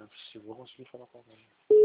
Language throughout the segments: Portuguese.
se vou conseguir falar com alguém.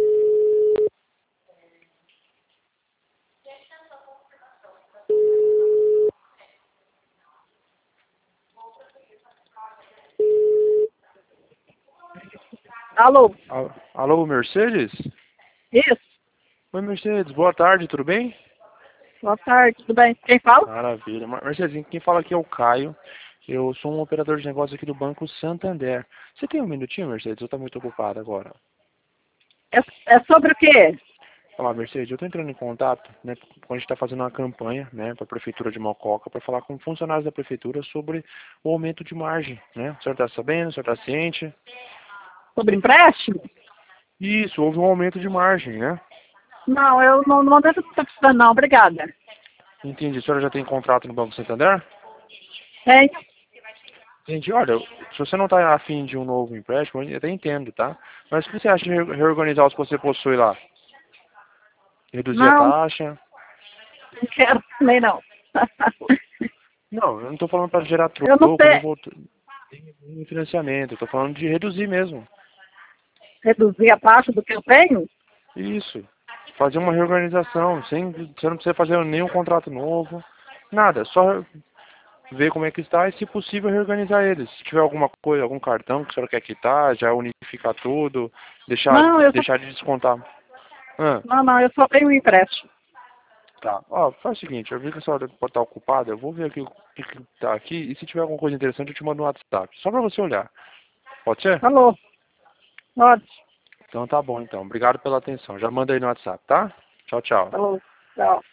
Alô? Alô, Mercedes? Isso? Oi, Mercedes, boa tarde, tudo bem? Boa tarde, tudo bem? Quem fala? Maravilha. Mercedes, quem fala aqui é o Caio. Eu sou um operador de negócio aqui do Banco Santander. Você tem um minutinho, Mercedes? Eu estou muito ocupado agora. É sobre o quê? Olá, Mercedes, eu estou entrando em contato, né, porque a gente está fazendo uma campanha, né, para a Prefeitura de Mococa, para falar com funcionários da Prefeitura sobre o aumento de margem, né? O senhor está sabendo, o senhor está ciente? Sobre empréstimo? Isso, houve um aumento de margem, né? Não, eu no momento não estou precisando não, obrigada. Entendi. A senhora já tem contrato no Banco Santander? Tem? Gente, olha, se você não está afim de um novo empréstimo, eu até entendo, tá? Mas o que você acha de reorganizar os que você possui lá? Reduzir a Não, taxa? não quero também não. Não, eu não estou falando para gerar Eu não troco, nem sei voltar em financiamento. Eu estou falando de reduzir mesmo. reduzir a taxa do que eu tenho? Isso. Fazer uma reorganização, sem, você não precisa fazer nenhum contrato novo, nada. Só ver como é que está e, se possível, reorganizar eles. Se tiver alguma coisa, algum cartão que a senhora quer quitar, já unificar tudo, Não, deixar de descontar. Ah, não, eu só tenho empréstimo. tá. Ó, faz o seguinte, eu vi que a senhora pode estar ocupada, eu vou ver aqui o que está aqui e, se tiver alguma coisa interessante, eu te mando no WhatsApp. Só para você olhar. Pode ser? Alô? Pode? Então tá bom, então. Obrigado pela atenção. Já manda aí no WhatsApp, tá? Tchau, tchau. Alô? Tchau.